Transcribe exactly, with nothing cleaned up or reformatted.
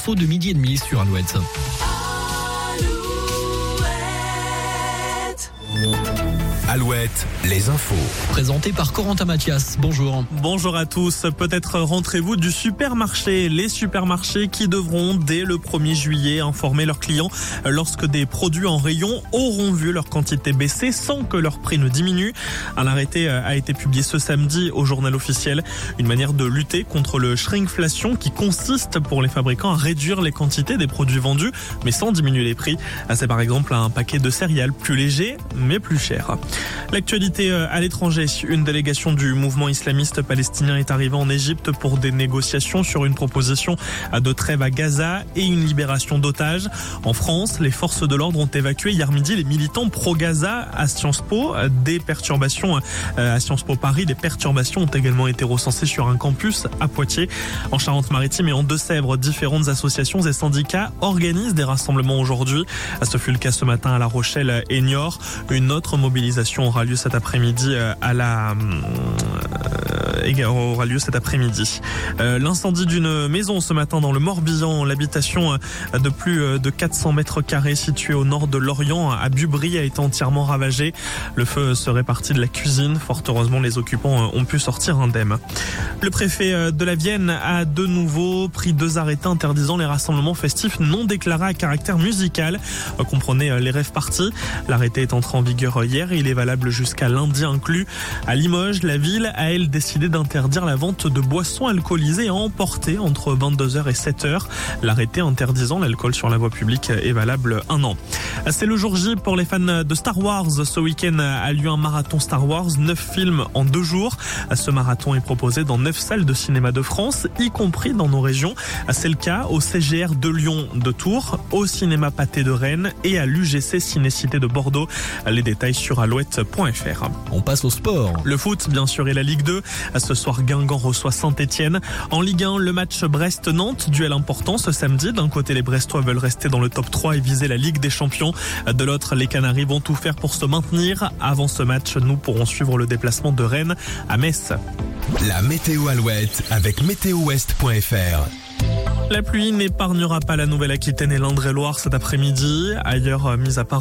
infos de midi et demi sur Alouette. Alouette, les infos. Présenté par Corentin Mathias. Bonjour. Bonjour à tous. Peut-être rentrez-vous du supermarché. Les supermarchés qui devront, dès le premier juillet, informer leurs clients lorsque des produits en rayon auront vu leur quantité baisser sans que leur prix ne diminue. Un arrêté a été publié ce samedi au journal officiel. Une manière de lutter contre le shrinkflation qui consiste pour les fabricants à réduire les quantités des produits vendus, mais sans diminuer les prix. C'est par exemple un paquet de céréales plus léger, mais plus cher. L'actualité à l'étranger. Une délégation du mouvement islamiste palestinien est arrivée en Égypte pour des négociations sur une proposition de trêve à Gaza et une libération d'otages. En France, les forces de l'ordre ont évacué hier midi les militants pro-Gaza à Sciences Po. Des perturbations à Sciences Po Paris, des perturbations ont également été recensées sur un campus à Poitiers. En Charente-Maritime et en Deux-Sèvres, différentes associations et syndicats organisent des rassemblements aujourd'hui. Ce fut le cas ce matin à La Rochelle et Niort. Une autre mobilisation aura lieu cet après-midi à la aura lieu cet après-midi. Euh, l'incendie d'une maison ce matin dans le Morbihan, l'habitation de plus de quatre cents mètres carrés située au nord de Lorient à Bubry a été entièrement ravagée. Le feu serait parti de la cuisine. Fort heureusement, les occupants ont pu sortir indemnes. Le préfet de la Vienne a de nouveau pris deux arrêtés interdisant les rassemblements festifs non déclarés à caractère musical. Comprenez les rave-parties. L'arrêté est entré en vigueur hier et il est valable jusqu'à lundi inclus. À Limoges, la ville a elle décidé d'interdire la vente de boissons alcoolisées à emporter entre vingt-deux heures et sept heures. L'arrêté interdisant l'alcool sur la voie publique est valable un an. C'est le jour J pour les fans de Star Wars. Ce week-end a lieu un marathon Star Wars, neuf films en deux jours. Ce marathon est proposé dans neuf salles de cinéma de France, y compris dans nos régions. C'est le cas au C G R de Lyon de Tours, au cinéma Pathé de Rennes et à l'U G C Ciné-Cité de Bordeaux. Les détails sur alouette point f r. On passe au sport. Le foot, bien sûr, et la Ligue deux. Ce soir, Guingamp reçoit Saint-Etienne. En Ligue un, le match Brest-Nantes, duel important ce samedi. D'un côté, les Brestois veulent rester dans le top trois et viser la Ligue des Champions. De l'autre, les Canaries vont tout faire pour se maintenir. Avant ce match, nous pourrons suivre le déplacement de Rennes à Metz. La météo Alouette avec météo ouest point f r. La pluie n'épargnera pas la Nouvelle-Aquitaine et l'Indre-et-Loire cet après-midi. Ailleurs, mis à part